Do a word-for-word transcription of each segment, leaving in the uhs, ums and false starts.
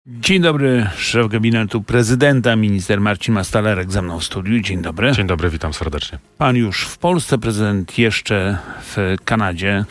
Dzień dobry, szef gabinetu prezydenta, minister Marcin Mastalerek ze mną w studiu. Dzień dobry. Dzień dobry, witam serdecznie. Pan już w Polsce, prezydent jeszcze w Kanadzie.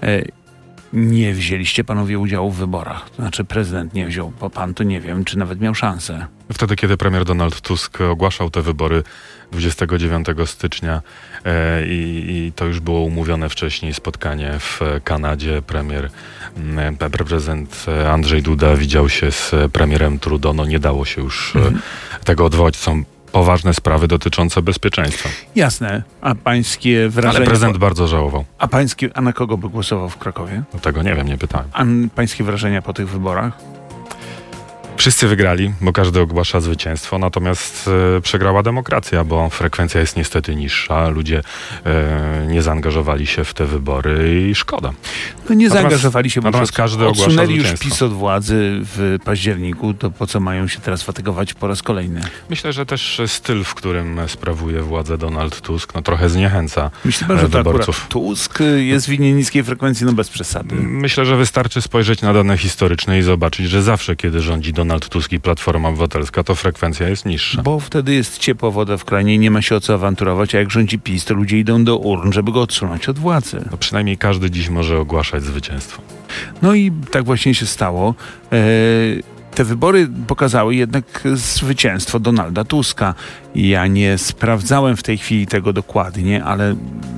Nie wzięliście panowie udziału w wyborach. To znaczy prezydent nie wziął, bo pan to nie wiem, czy nawet miał szansę. Wtedy, kiedy premier Donald Tusk ogłaszał te wybory dwudziestego dziewiątego stycznia e, i, i to już było umówione wcześniej spotkanie w Kanadzie. Premier, e, prezydent Andrzej Duda widział się z premierem Trudeau. No nie dało się już mhm. e, tego odwołać. Są poważne sprawy dotyczące bezpieczeństwa. Jasne. A pańskie wrażenie... Ale prezydent bardzo żałował. A pańskie... A na kogo by głosował w Krakowie? No tego nie wiem, nie pytałem. A pańskie wrażenia po tych wyborach? Wszyscy wygrali, bo każdy ogłasza zwycięstwo, natomiast e, przegrała demokracja, bo frekwencja jest niestety niższa, ludzie e, nie zaangażowali się w te wybory i szkoda. No nie natomiast, zaangażowali się, bo natomiast każdy ogłasza odsunęli już zwycięstwo. PiS od władzy w październiku, to po co mają się teraz fatygować po raz kolejny? Myślę, że też styl, w którym sprawuje władzę Donald Tusk, no trochę zniechęca Myślę pan, że wyborców. To Tusk jest w winnie niskiej frekwencji, no bez przesady. Myślę, że wystarczy spojrzeć na dane historyczne i zobaczyć, że zawsze, kiedy rządzi Donald Tusk i Platforma Obywatelska, to frekwencja jest niższa. Bo wtedy jest ciepła woda w kranie i nie ma się o co awanturować, a jak rządzi PiS, to ludzie idą do urn, żeby go odsunąć od władzy. No przynajmniej każdy dziś może ogłaszać zwycięstwo. No i tak właśnie się stało. Eee, te wybory pokazały jednak zwycięstwo Donalda Tuska. Ja nie sprawdzałem w tej chwili tego dokładnie, ale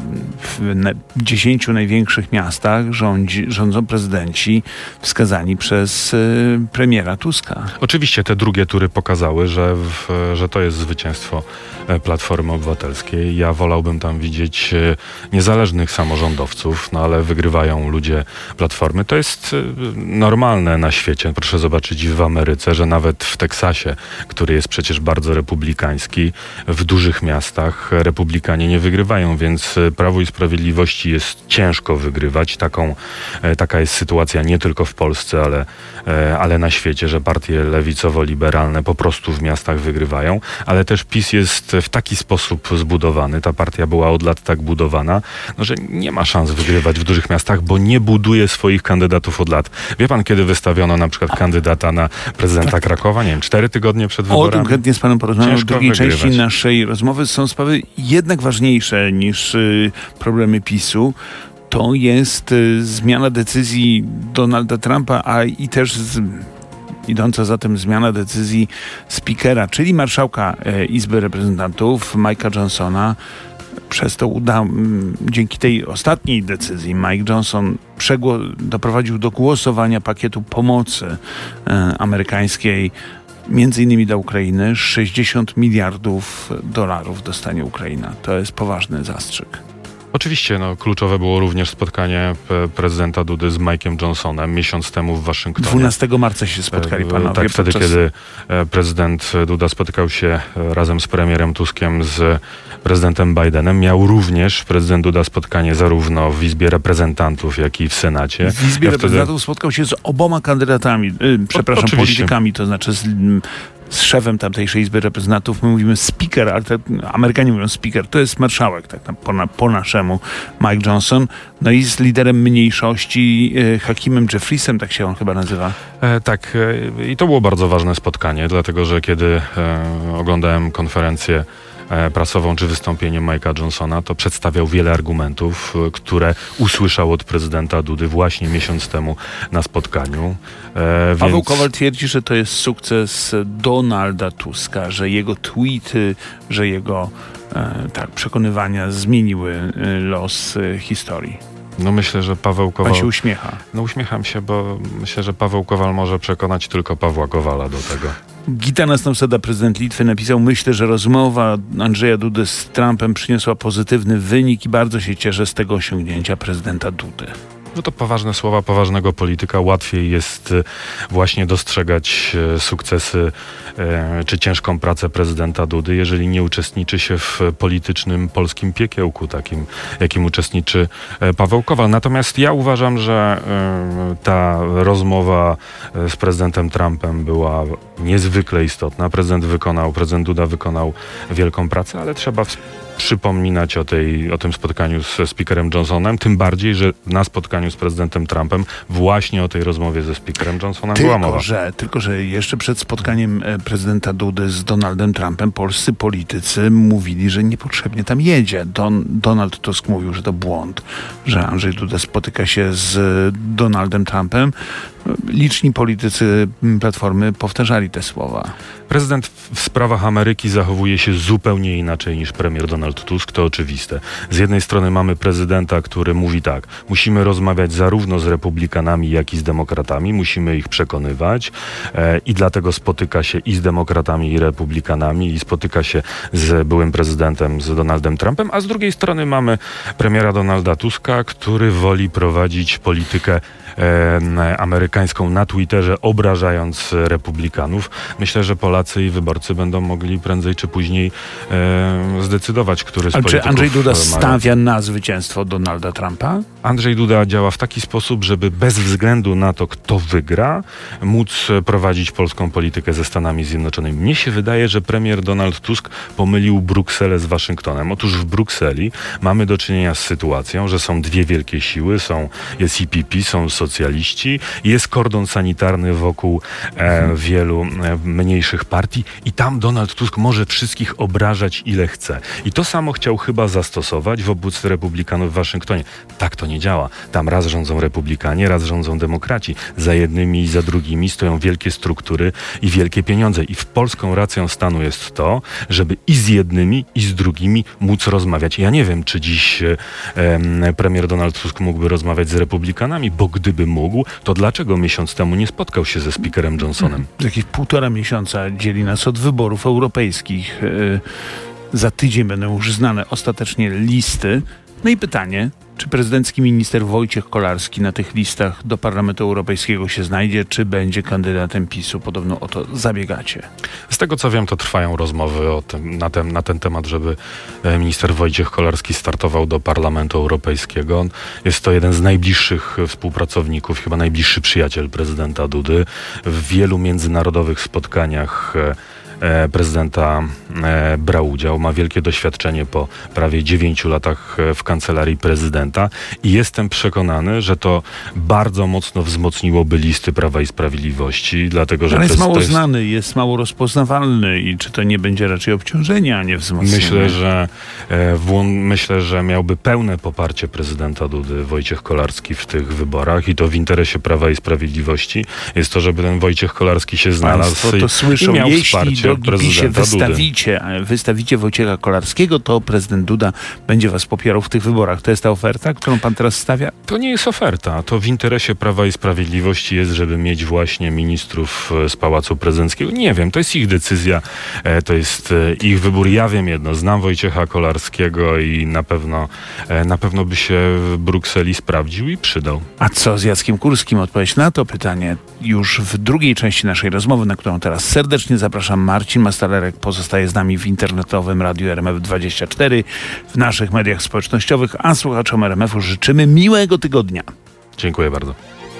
w dziesięciu największych miastach rządzi, rządzą prezydenci wskazani przez y, premiera Tuska. Oczywiście te drugie tury pokazały, że, w, że to jest zwycięstwo Platformy Obywatelskiej. Ja wolałbym tam widzieć niezależnych samorządowców, no ale wygrywają ludzie Platformy. To jest normalne na świecie. Proszę zobaczyć w Ameryce, że nawet w Teksasie, który jest przecież bardzo republikański, w dużych miastach republikanie nie wygrywają, więc Prawu i Sprawiedliwości jest ciężko wygrywać. Taką, taka jest sytuacja nie tylko w Polsce, ale, ale na świecie, że partie lewicowo-liberalne po prostu w miastach wygrywają, ale też PiS jest w taki sposób zbudowany, ta partia była od lat tak budowana, no, że nie ma szans wygrywać w dużych miastach, bo nie buduje swoich kandydatów od lat. Wie pan, kiedy wystawiono na przykład kandydata na prezydenta Krakowa? Nie wiem, cztery tygodnie przed wyborami? O tym chętnie z panem porozmawiam. W drugiej wygrywać. części naszej rozmowy są sprawy jednak ważniejsze niż y, problemy PiSu. To jest y, zmiana decyzji Donalda Trumpa, a i też z, idąca za tym zmiana decyzji spikera, czyli marszałka y, Izby Reprezentantów Mike'a Johnsona. Przez to uda, dzięki tej ostatniej decyzji Mike Johnson przegło- doprowadził do głosowania pakietu pomocy y, amerykańskiej między innymi dla Ukrainy. sześćdziesiąt miliardów dolarów dostanie Ukraina. To jest poważny zastrzyk. Oczywiście, no, kluczowe było również spotkanie prezydenta Dudy z Mike'em Johnsonem miesiąc temu w Waszyngtonie. dwunastego marca się spotkali panowie. Tak, wtedy, podczas... kiedy prezydent Duda spotykał się razem z premierem Tuskiem z prezydentem Bidenem. Miał również prezydent Duda spotkanie zarówno w Izbie Reprezentantów, jak i w Senacie. W Izbie ja Reprezentantów wtedy... spotkał się z oboma kandydatami, yy, przepraszam, o, politykami, to znaczy z... z szefem tamtejszej Izby Reprezentantów. My mówimy speaker, ale te, Amerykanie mówią speaker. To jest marszałek, tak po, na, po naszemu, Mike Johnson. No i z liderem mniejszości, e, Hakimem Jeffriesem, tak się on chyba nazywa. E, tak, e, i to było bardzo ważne spotkanie, dlatego że kiedy e, oglądałem konferencję prasową czy wystąpienie Mike'a Johnsona, to przedstawiał wiele argumentów, które usłyszał od prezydenta Dudy właśnie miesiąc temu na spotkaniu. E, Paweł więc... Kowal twierdzi, że to jest sukces Donalda Tuska, że jego tweety, że jego e, tak, przekonywania zmieniły e, los e, historii. No myślę, że Paweł Kowal... Pan się uśmiecha. No uśmiecham się, bo myślę, że Paweł Kowal może przekonać tylko Pawła Kowala do tego. Gitanas Nausėda, prezydent Litwy, napisał: myślę, że rozmowa Andrzeja Dudy z Trumpem przyniosła pozytywny wynik i bardzo się cieszę z tego osiągnięcia prezydenta Dudy. No to poważne słowa poważnego polityka. Łatwiej jest właśnie dostrzegać sukcesy e, czy ciężką pracę prezydenta Dudy, jeżeli nie uczestniczy się w politycznym polskim piekiełku, takim jakim uczestniczy Paweł Kowal. Natomiast ja uważam, że e, ta rozmowa z prezydentem Trumpem była niezwykle istotna. Prezydent wykonał, prezydent Duda wykonał wielką pracę, ale trzeba przypominać o, tej, o tym spotkaniu ze speakerem Johnsonem, tym bardziej, że na spotkaniu z prezydentem Trumpem właśnie o tej rozmowie ze speakerem Johnsonem tylko, była mowa. Że, tylko, że jeszcze przed spotkaniem prezydenta Dudy z Donaldem Trumpem polscy politycy mówili, że niepotrzebnie tam jedzie. Don, Donald Tusk mówił, że to błąd, że Andrzej Duda spotyka się z Donaldem Trumpem. Liczni politycy Platformy powtarzali te słowa. Prezydent w sprawach Ameryki zachowuje się zupełnie inaczej niż premier Donald Tusk, to oczywiste. Z jednej strony mamy prezydenta, który mówi tak, musimy rozmawiać zarówno z republikanami, jak i z demokratami, musimy ich przekonywać e, i dlatego spotyka się i z demokratami, i republikanami i spotyka się z byłym prezydentem, z Donaldem Trumpem, a z drugiej strony mamy premiera Donalda Tuska, który woli prowadzić politykę e, amerykańską na Twitterze, obrażając republikanów. Myślę, że Polacy i wyborcy będą mogli prędzej czy później e, zdecydować, który z Ale polityków... czy Andrzej Duda ma... stawia na zwycięstwo Donalda Trumpa? Andrzej Duda działa w taki sposób, żeby bez względu na to, kto wygra, móc prowadzić polską politykę ze Stanami Zjednoczonymi. Mnie się wydaje, że premier Donald Tusk pomylił Brukselę z Waszyngtonem. Otóż w Brukseli mamy do czynienia z sytuacją, że są dwie wielkie siły, są, jest I P P, są socjaliści, jest kordon sanitarny wokół e, wielu e, mniejszych partii i tam Donald Tusk może wszystkich obrażać ile chce. I to samo chciał chyba zastosować wobec republikanów w Waszyngtonie. Tak to nie działa. Tam raz rządzą republikanie, raz rządzą demokraci. Za jednymi i za drugimi stoją wielkie struktury i wielkie pieniądze. I w polską racją stanu jest to, żeby i z jednymi, i z drugimi móc rozmawiać. Ja nie wiem, czy dziś e, premier Donald Tusk mógłby rozmawiać z republikanami, bo gdyby mógł, to dlaczego miesiąc temu nie spotkał się ze speakerem Johnsonem? Jakieś półtora miesiąca dzieli nas od wyborów europejskich. Za tydzień będą już znane ostatecznie listy. No i pytanie, czy prezydencki minister Wojciech Kolarski na tych listach do Parlamentu Europejskiego się znajdzie, czy będzie kandydatem PiSu? Podobno o to zabiegacie. Z tego co wiem, to trwają rozmowy o tym, na, ten, na ten temat, żeby minister Wojciech Kolarski startował do Parlamentu Europejskiego. Jest to jeden z najbliższych współpracowników, chyba najbliższy przyjaciel prezydenta Dudy. W wielu międzynarodowych spotkaniach prezydenta e, brał udział, ma wielkie doświadczenie po prawie dziewięciu latach w kancelarii prezydenta i jestem przekonany, że to bardzo mocno wzmocniłoby listy Prawa i Sprawiedliwości, dlatego że Ale jest to mało to jest... znany, jest mało rozpoznawalny i czy to nie będzie raczej obciążenie, a nie wzmocnienie? Myślę, że e, włą... myślę, że miałby pełne poparcie prezydenta Dudy Wojciech Kolarski w tych wyborach i to w interesie Prawa i Sprawiedliwości jest to, żeby ten Wojciech Kolarski się znalazł. Państwo to słyszą, i miał jeśli wsparcie drogi PiSie wystawicie, wystawicie Wojciecha Kolarskiego, to prezydent Duda będzie was popierał w tych wyborach. To jest ta oferta, którą pan teraz stawia? To nie jest oferta. To w interesie Prawa i Sprawiedliwości jest, żeby mieć właśnie ministrów z Pałacu Prezydenckiego. Nie wiem, to jest ich decyzja, to jest ich wybór. Ja wiem jedno, znam Wojciecha Kolarskiego i na pewno, na pewno by się w Brukseli sprawdził i przydał. A co z Jackiem Kurskim? Odpowiedź na to pytanie już w drugiej części naszej rozmowy, na którą teraz serdecznie zapraszam. Marcin Mastalerek pozostaje z nami w internetowym Radiu R M F dwadzieścia cztery, w naszych mediach społecznościowych, a słuchaczom R M F-u życzymy miłego tygodnia. Dziękuję bardzo.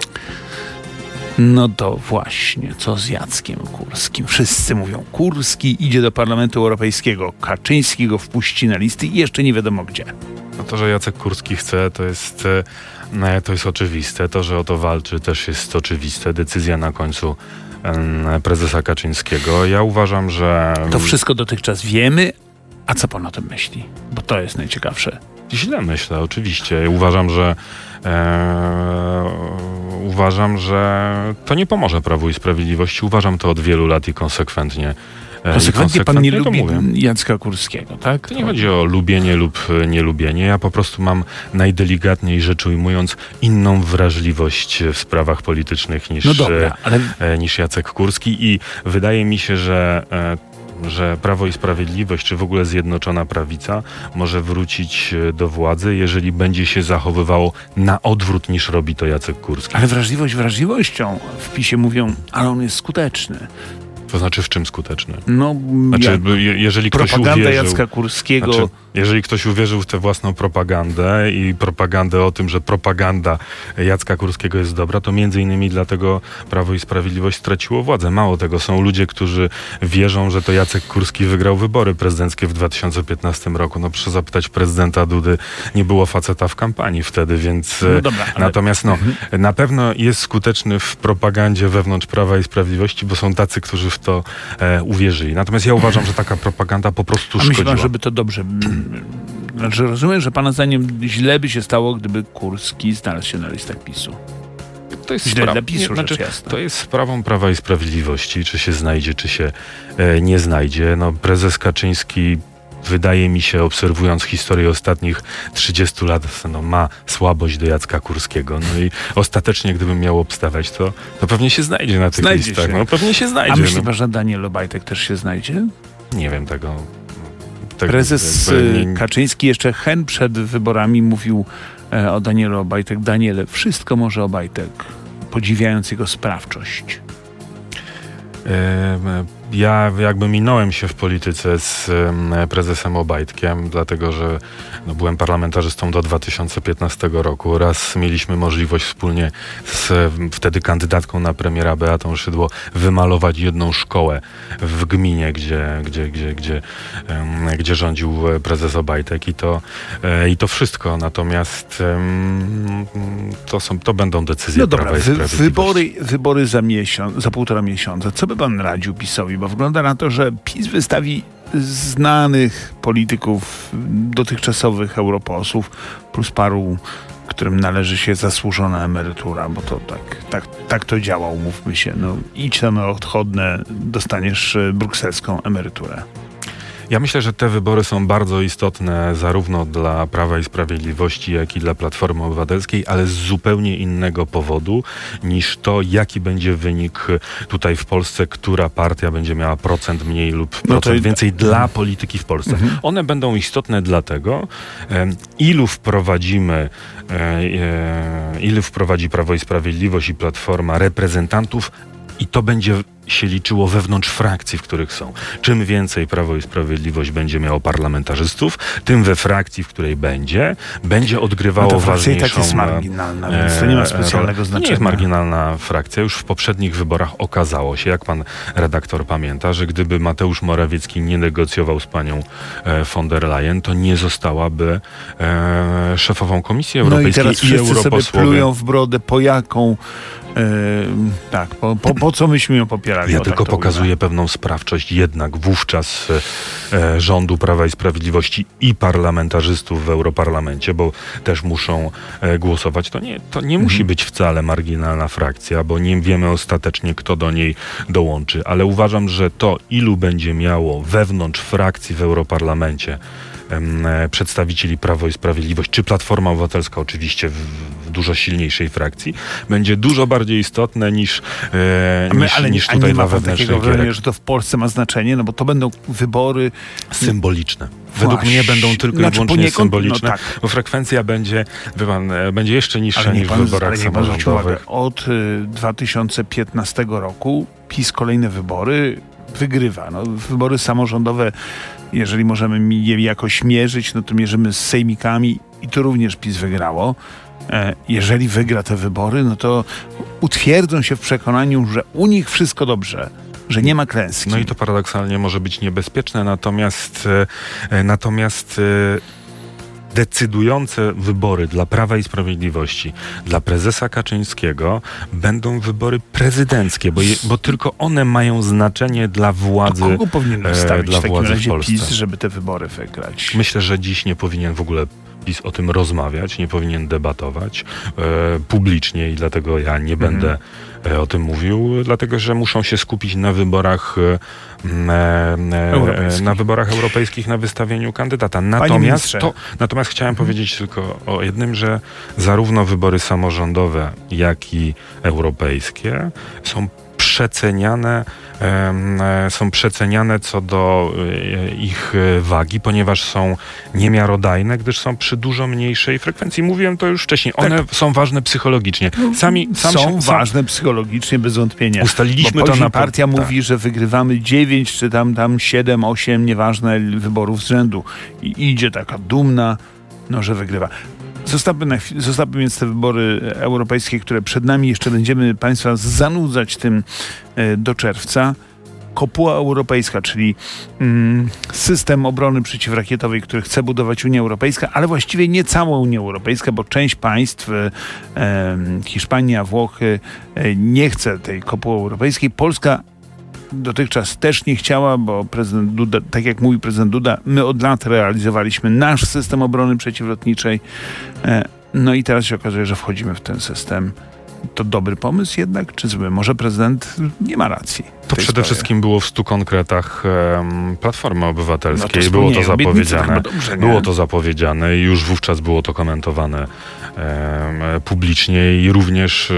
No to właśnie, co z Jackiem Kurskim? Wszyscy mówią, Kurski idzie do Parlamentu Europejskiego, Kaczyński go wpuści na listy i jeszcze nie wiadomo gdzie. No to, że Jacek Kurski chce, to jest, to jest oczywiste. To, że o to walczy, też jest oczywiste. Decyzja na końcu prezesa Kaczyńskiego. Ja uważam, że... To wszystko dotychczas wiemy, a co pan o tym myśli? Bo to jest najciekawsze. Źle myślę, oczywiście. Uważam, że e, uważam, że to nie pomoże Prawu i Sprawiedliwości. Uważam to od wielu lat i konsekwentnie. E, konsekwentnie i pan nie to lubi mówię. Jacka Kurskiego, tak? To nie chodzi o lubienie lub nielubienie. Ja po prostu mam najdelikatniej rzecz ujmując inną wrażliwość w sprawach politycznych niż, no dobra, ale... e, niż Jacek Kurski i wydaje mi się, że e, że Prawo i Sprawiedliwość, czy w ogóle Zjednoczona Prawica może wrócić do władzy, jeżeli będzie się zachowywało na odwrót niż robi to Jacek Kurski. Ale wrażliwość wrażliwością. W PiSie mówią, ale on jest skuteczny. To znaczy w czym skuteczny? No, znaczy, je, jeżeli ktoś propaganda uwierzył, Jacka Kurskiego. Znaczy, jeżeli ktoś uwierzył w tę własną propagandę i propagandę o tym, że propaganda Jacka Kurskiego jest dobra, to między innymi dlatego Prawo i Sprawiedliwość straciło władzę. Mało tego, są ludzie, którzy wierzą, że to Jacek Kurski wygrał wybory prezydenckie w dwa tysiące piętnastym roku. No proszę zapytać prezydenta Dudy, nie było faceta w kampanii wtedy, więc... No dobra, ale... Natomiast no, mhm. na pewno jest skuteczny w propagandzie wewnątrz Prawa i Sprawiedliwości, bo są tacy, którzy w to e, uwierzyli. Natomiast ja uważam, że taka propaganda po prostu A szkodziła. myśli pan, żeby to dobrze... Znaczy, rozumiem, że pana zdaniem źle by się stało, gdyby Kurski znalazł się na listach PiSu. To jest źle spra- dla PiSu, nie, znaczy, rzecz jasna. To jest sprawą Prawa i Sprawiedliwości, czy się znajdzie, czy się e, nie znajdzie. No, prezes Kaczyński, wydaje mi się, obserwując historię ostatnich trzydziestu lat, no, ma słabość do Jacka Kurskiego. No i ostatecznie, gdybym miał obstawiać, to, to pewnie się znajdzie na tych Znajdzie listach. się. No, pewnie się znajdzie. A myśli no. pan, że Daniel Obajtek też się znajdzie? Nie wiem tego. tego Prezes jakby nie... Kaczyński jeszcze hen przed wyborami mówił e, o Danielu Obajtek. Daniele, wszystko może Obajtek, podziwiając jego sprawczość. E, Ja jakby minąłem się w polityce z um, prezesem Obajtkiem, dlatego że no, byłem parlamentarzystą do dwa tysiące piętnastego roku. Raz mieliśmy możliwość wspólnie z wtedy kandydatką na premiera Beatą Szydło wymalować jedną szkołę w gminie, gdzie, gdzie, gdzie, gdzie, um, gdzie rządził prezes Obajtek i to, e, i to wszystko. Natomiast um, to, są, to będą decyzje no dobra, Prawa i wy, Sprawiedliwości. Wybory, wybory za miesiąc, za półtora miesiąca. Co by pan radził PiS-owi? Bo wygląda na to, że PiS wystawi znanych polityków, dotychczasowych europosłów, plus paru, którym należy się zasłużona emerytura, bo to tak, tak, tak to działa, umówmy się. No, idź tam na odchodne, dostaniesz brukselską emeryturę. Ja myślę, że te wybory są bardzo istotne zarówno dla Prawa i Sprawiedliwości, jak i dla Platformy Obywatelskiej, ale z zupełnie innego powodu niż to, jaki będzie wynik tutaj w Polsce, która partia będzie miała procent mniej lub procent no to... więcej dla polityki w Polsce. Mhm. One będą istotne dlatego, ilu wprowadzimy, ilu wprowadzi Prawo i Sprawiedliwość i Platforma reprezentantów, i to będzie się liczyło wewnątrz frakcji, w których są. Czym więcej Prawo i Sprawiedliwość będzie miało parlamentarzystów, tym we frakcji, w której będzie, będzie odgrywało no to ważniejszą... i tak jest marginalna, więc to nie ma specjalnego znaczenia. To nie jest marginalna frakcja. Już w poprzednich wyborach okazało się, jak pan redaktor pamięta, że gdyby Mateusz Morawiecki nie negocjował z panią e, von der Leyen, to nie zostałaby e, szefową Komisji Europejskiej. No i teraz i wszyscy europosłowie sobie plują w brodę, po jaką... Yy, tak, po, po, po co myśmy ją popierali? Ja o, tylko tak pokazuję ujmę. pewną sprawczość jednak wówczas e, rządu Prawa i Sprawiedliwości i parlamentarzystów w Europarlamencie, bo też muszą e, głosować. To nie, to nie mhm. musi być wcale marginalna frakcja, bo nie wiemy ostatecznie, kto do niej dołączy. Ale uważam, że to, ilu będzie miało wewnątrz frakcji w Europarlamencie przedstawicieli Prawo i Sprawiedliwość, czy Platforma Obywatelska oczywiście w, w dużo silniejszej frakcji, będzie dużo bardziej istotne niż, e, my, niż, ale, niż a tutaj nie dla ma pan wewnętrznych takiego wrażenia, gierek. że to w Polsce ma znaczenie, no bo to będą wybory symboliczne. Według Właśnie. mnie będą tylko Znaczy, i wyłącznie poniekąd, symboliczne, no tak. bo frekwencja będzie, wie pan, będzie jeszcze niższa ale niż pan, w wyborach ale niech pan zwróci samorządowych. uwagę, od y, dwa tysiące piętnastego roku PiS kolejne wybory wygrywa. No, wybory samorządowe, jeżeli możemy je jakoś mierzyć, no to mierzymy z sejmikami i to również PiS wygrało. E, jeżeli wygra te wybory, no to utwierdzą się w przekonaniu, że u nich wszystko dobrze, że nie ma klęski. No i to paradoksalnie może być niebezpieczne, natomiast e, natomiast e, decydujące wybory dla Prawa i Sprawiedliwości, dla prezesa Kaczyńskiego będą wybory prezydenckie, bo, je, bo tylko one mają znaczenie dla władzy. To kogo powinien wystawić e, dla w takim władzy razie w Polsce? PiS, żeby te wybory wygrać? Myślę, że dziś nie powinien w ogóle PiS o tym rozmawiać, nie powinien debatować e, publicznie i dlatego ja nie mm. będę e, o tym mówił, dlatego że muszą się skupić na wyborach e, e, na wyborach europejskich, na wystawieniu kandydata. Natomiast, to, natomiast chciałem hmm. powiedzieć tylko o jednym, że zarówno wybory samorządowe, jak i europejskie są przeceniane, są przeceniane co do ich wagi, ponieważ są niemiarodajne, gdyż są przy dużo mniejszej frekwencji. Mówiłem to już wcześniej. One tak. są ważne psychologicznie. Sami, sam są się, ważne sam... psychologicznie, bez wątpienia. Ustaliliśmy Bo to na... partia tak. mówi, że wygrywamy dziewięć, czy tam, tam siedem, osiem, nieważne, wyborów z rzędu. I idzie taka dumna, no, że wygrywa. Zostawmy, na chwilę, zostawmy więc te wybory europejskie, które przed nami. Jeszcze będziemy Państwa zanudzać tym e, do czerwca. Kopuła europejska, czyli mm, system obrony przeciwrakietowej, który chce budować Unia Europejska, ale właściwie nie cała Unia Europejska, bo część państw, e, e, Hiszpania, Włochy, e, nie chce tej kopuły europejskiej. Polska dotychczas też nie chciała, bo prezydent Duda, tak jak mówi prezydent Duda, my od lat realizowaliśmy nasz system obrony przeciwlotniczej. E, no i teraz się okazuje, że wchodzimy w ten system. To dobry pomysł jednak, czy zły? Może prezydent nie ma racji? To przede sprawie. wszystkim było w stu konkretach um, Platformy Obywatelskiej. No to było to zapowiedziane. Dobrze, było to zapowiedziane i już wówczas było to komentowane um, publicznie i również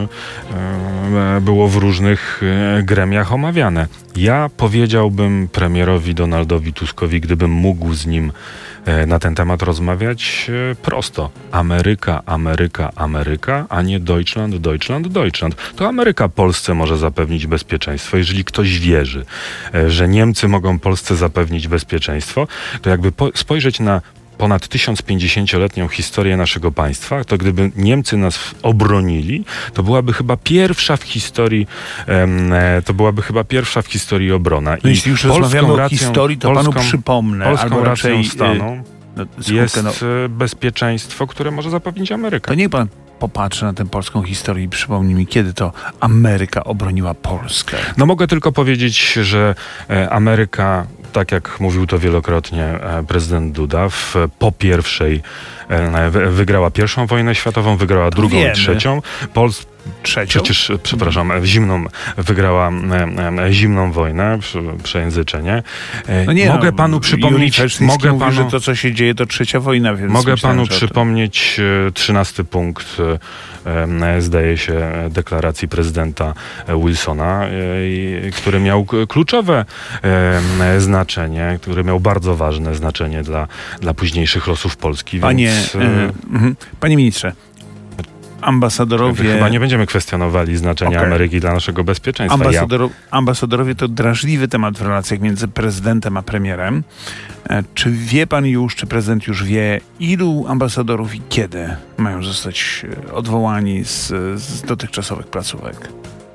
um, było w różnych um, gremiach omawiane. Ja powiedziałbym premierowi Donaldowi Tuskowi, gdybym mógł z nim na ten temat rozmawiać, prosto. Ameryka, Ameryka, Ameryka, a nie Deutschland, Deutschland, Deutschland. To Ameryka Polsce może zapewnić bezpieczeństwo. Jeżeli ktoś wierzy, że Niemcy mogą Polsce zapewnić bezpieczeństwo, to jakby po- spojrzeć na ponad tysiąc pięćdziesięcioletnią historię naszego państwa, to gdyby Niemcy nas obronili, to byłaby chyba pierwsza w historii um, to byłaby chyba pierwsza w historii obrona. No I jeśli już rozmawiamy o historii, to polską, panu przypomnę, polską albo raczej racją stanu no, skutkę, jest no, bezpieczeństwo, które może zapewnić Ameryka. To niech pan popatrzy na tę polską historię i przypomni mi, kiedy to Ameryka obroniła Polskę. No mogę tylko powiedzieć, że Ameryka, tak jak mówił to wielokrotnie prezydent Duda, w, po pierwszej wygrała pierwszą wojnę światową, wygrała to drugą wiemy. i trzecią. Pols- Trzecią? Przecież, przepraszam, zimną, wygrała e, zimną wojnę, przejęzyczenie. E, no nie, mogę no, panu przypomnieć, mogę mówi, panu, że to, co się dzieje, to trzecia wojna, więc mogę myślałem, panu to... przypomnieć trzynasty punkt, e, zdaje się, deklaracji prezydenta Wilsona, e, który miał kluczowe e, znaczenie, który miał bardzo ważne znaczenie dla, dla późniejszych losów Polski. Panie, więc, e, e, panie ministrze, ambasadorowie... Chyba nie będziemy kwestionowali znaczenia okay. Ameryki dla naszego bezpieczeństwa. Ambasador... Ambasadorowie to drażliwy temat w relacjach między prezydentem a premierem. E, czy wie pan już, czy prezydent już wie, ilu ambasadorów i kiedy mają zostać odwołani z, z dotychczasowych placówek?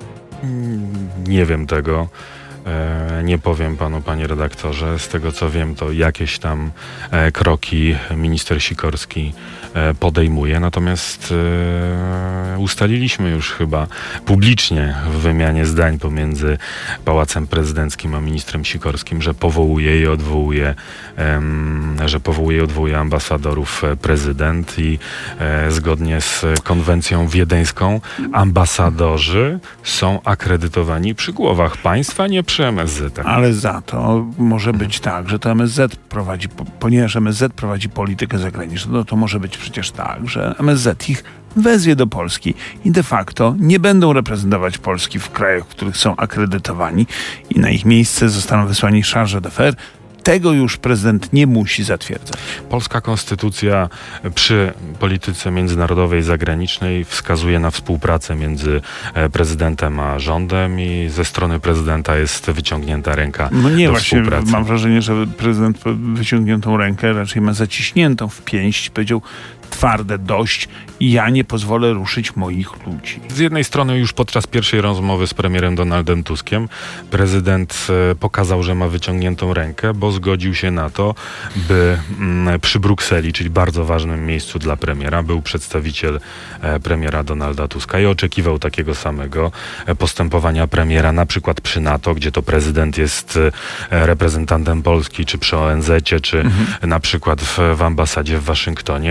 Nie wiem tego. E, nie powiem panu, panie redaktorze. Z tego, co wiem, to jakieś tam e, kroki minister Sikorski e, podejmuje. Natomiast e, ustaliliśmy już chyba publicznie w wymianie zdań pomiędzy Pałacem Prezydenckim a ministrem Sikorskim, że powołuje i odwołuje, e, że powołuje i odwołuje ambasadorów prezydent i e, zgodnie z konwencją wiedeńską ambasadorzy są akredytowani przy głowach państwa, nie przy M S Z. Ale za to może być tak, że to M S Z prowadzi, ponieważ M S Z prowadzi politykę zagraniczną, no to może być przecież tak, że M S Z ich wezwie do Polski i de facto nie będą reprezentować Polski w krajach, w których są akredytowani i na ich miejsce zostaną wysłani charge d'affaires. Tego już prezydent nie musi zatwierdzać. Polska konstytucja przy polityce międzynarodowej i zagranicznej wskazuje na współpracę między prezydentem a rządem i ze strony prezydenta jest wyciągnięta ręka no nie, do właśnie współpracy. Mam wrażenie, że prezydent wyciągniętą rękę raczej ma zaciśniętą w pięść. Powiedział twarde dość i ja nie pozwolę ruszyć moich ludzi. Z jednej strony już podczas pierwszej rozmowy z premierem Donaldem Tuskiem prezydent e, pokazał, że ma wyciągniętą rękę, bo zgodził się na to, by m, przy Brukseli, czyli bardzo ważnym miejscu dla premiera, był przedstawiciel e, premiera Donalda Tuska i oczekiwał takiego samego e, postępowania premiera, na przykład przy NATO, gdzie to prezydent jest e, reprezentantem Polski, czy przy O N Z-cie, czy mhm. na przykład w, w ambasadzie w Waszyngtonie.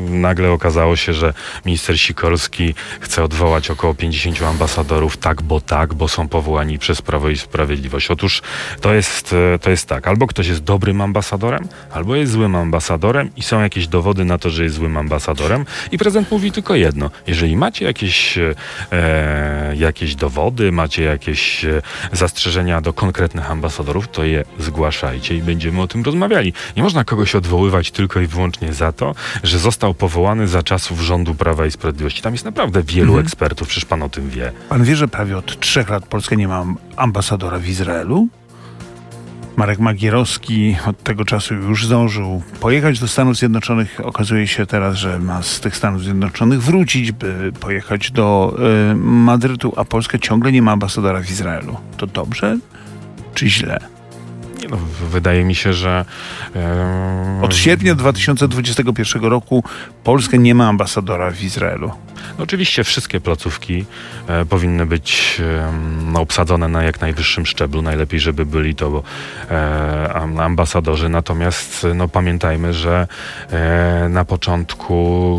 nagle okazało się, że minister Sikorski chce odwołać około pięćdziesięciu ambasadorów tak, bo tak, bo są powołani przez Prawo i Sprawiedliwość. Otóż to jest, to jest tak, albo ktoś jest dobrym ambasadorem, albo jest złym ambasadorem i są jakieś dowody na to, że jest złym ambasadorem i prezydent mówi tylko jedno. Jeżeli macie jakieś, e, jakieś dowody, macie jakieś e, zastrzeżenia do konkretnych ambasadorów, to je zgłaszajcie i będziemy o tym rozmawiali. Nie można kogoś odwoływać tylko i wyłącznie za to, że został powołany za czasów rządu Prawa i Sprawiedliwości. Tam jest naprawdę wielu mhm. ekspertów, przecież pan o tym wie. Pan wie, że prawie od trzech lat Polska nie ma ambasadora w Izraelu? Marek Magierowski od tego czasu już zdążył pojechać do Stanów Zjednoczonych. Okazuje się teraz, że ma z tych Stanów Zjednoczonych wrócić, by pojechać do y, Madrytu, a Polska ciągle nie ma ambasadora w Izraelu. To dobrze czy źle? Nie no, wydaje mi się, że... E... Od sierpnia dwa tysiące dwudziestego pierwszego roku Polska nie ma ambasadora w Izraelu. No oczywiście wszystkie placówki e, powinny być e, obsadzone na jak najwyższym szczeblu. Najlepiej, żeby byli to e, ambasadorzy. Natomiast no, pamiętajmy, że e, na początku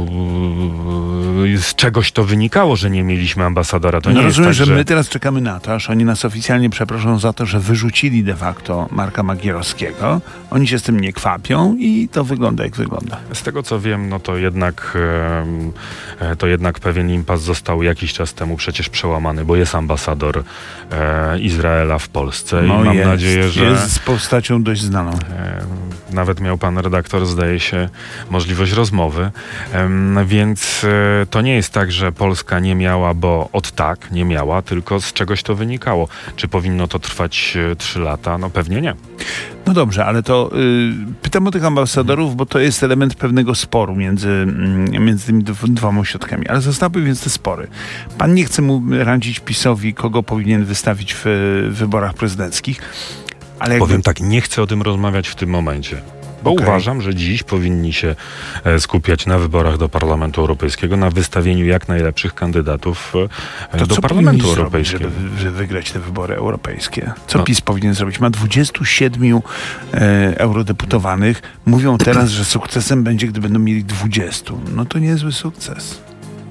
e, z czegoś to wynikało, że nie mieliśmy ambasadora. To no nie rozumiem, jest tak, że że my teraz czekamy na to, aż oni nas oficjalnie przeproszą za to, że wyrzucili de facto Marka Magierowskiego. Oni się z tym nie kwapią i to wygląda jak wygląda. Z tego co wiem, no to jednak e, to jednak pewien impas został jakiś czas temu przecież przełamany, bo jest ambasador e, Izraela w Polsce no i mam jest, nadzieję, że jest z postacią dość znaną. E, nawet miał pan redaktor, zdaje się, możliwość rozmowy, e, więc e, to nie jest tak, że Polska nie miała, bo od tak nie miała, tylko z czegoś to wynikało. Czy powinno to trwać e, trzy lata? No pewnie nie. No dobrze, ale to y, pytam o tych ambasadorów, bo to jest element pewnego sporu między, mm, między tymi dwoma ośrodkami. Ale zostawmy więc te spory. Pan nie chce mu radzić PiS-owi, kogo powinien wystawić w, w wyborach prezydenckich. Ale jakby... Powiem tak, nie chcę o tym rozmawiać w tym momencie. Bo okay. uważam, że dziś powinni się skupiać na wyborach do Parlamentu Europejskiego, na wystawieniu jak najlepszych kandydatów to do co Parlamentu Europejskiego. Zrobić, żeby wygrać te wybory europejskie? Co no. PiS powinien zrobić? Ma dwudziestu siedmiu e, eurodeputowanych. Mówią teraz, że sukcesem będzie, gdy będą mieli dwudziestu. No to niezły sukces.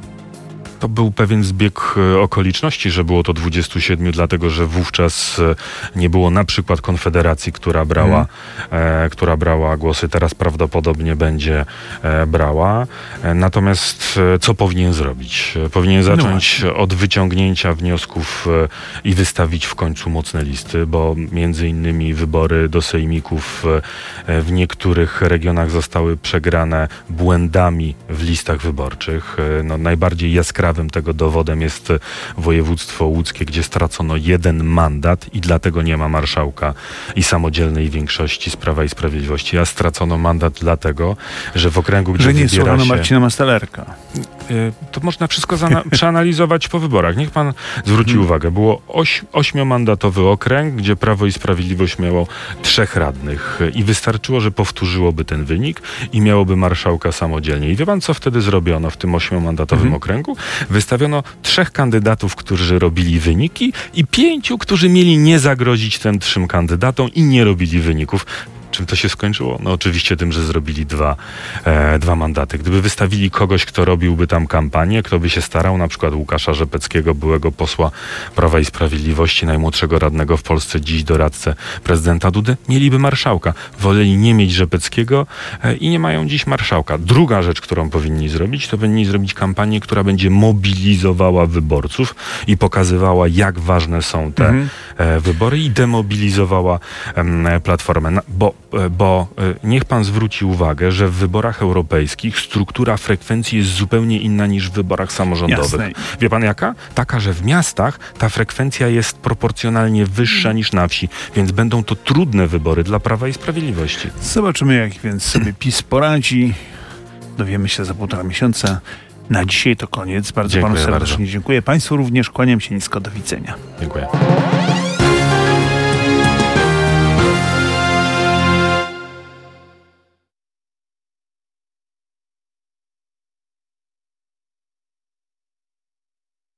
To był pewien zbieg okoliczności, że było to dwudziestu siedmiu, dlatego że wówczas nie było na przykład Konfederacji, która brała, hmm. e, która brała głosy. Teraz prawdopodobnie będzie e, brała. E, natomiast e, co powinien zrobić? Powinien zacząć no od wyciągnięcia wniosków e, i wystawić w końcu mocne listy, bo między innymi wybory do sejmików e, w niektórych regionach zostały przegrane błędami w listach wyborczych. E, no, najbardziej jaskrawe tego dowodem jest województwo łódzkie, gdzie stracono jeden mandat i dlatego nie ma marszałka i samodzielnej większości z Prawa i Sprawiedliwości, a stracono mandat dlatego, że w okręgu, gdzie że nie wybiera się... Marcina Mastalerka. To można wszystko przeanalizować po wyborach. Niech pan zwróci hmm. uwagę. Było oś, ośmiomandatowy okręg, gdzie Prawo i Sprawiedliwość miało trzech radnych i wystarczyło, że powtórzyłoby ten wynik i miałoby marszałka samodzielnie. I wie pan, co wtedy zrobiono w tym ośmiomandatowym hmm. okręgu? Wystawiono trzech kandydatów, którzy robili wyniki i pięciu, którzy mieli nie zagrozić tym trzem kandydatom i nie robili wyników. Czym to się skończyło? No oczywiście tym, że zrobili dwa, e, dwa mandaty. Gdyby wystawili kogoś, kto robiłby tam kampanię, kto by się starał, na przykład Łukasza Rzepeckiego, byłego posła Prawa i Sprawiedliwości, najmłodszego radnego w Polsce, dziś doradcę prezydenta Dudy, mieliby marszałka. Woleli nie mieć Rzepeckiego e, i nie mają dziś marszałka. Druga rzecz, którą powinni zrobić, to powinni zrobić kampanię, która będzie mobilizowała wyborców i pokazywała, jak ważne są te mhm. e, wybory i demobilizowała e, Platformę. Na, bo Bo niech pan zwróci uwagę, że w wyborach europejskich struktura frekwencji jest zupełnie inna niż w wyborach samorządowych. Jasne. Wie pan jaka? Taka, że w miastach ta frekwencja jest proporcjonalnie wyższa niż na wsi, więc będą to trudne wybory dla Prawa i Sprawiedliwości. Zobaczymy, jak więc sobie PiS poradzi. Dowiemy się za półtora miesiąca. Na dzisiaj to koniec. Bardzo dziękuję panu serdecznie bardzo. Dziękuję. Państwu również kłaniam się nisko. Do widzenia. Dziękuję.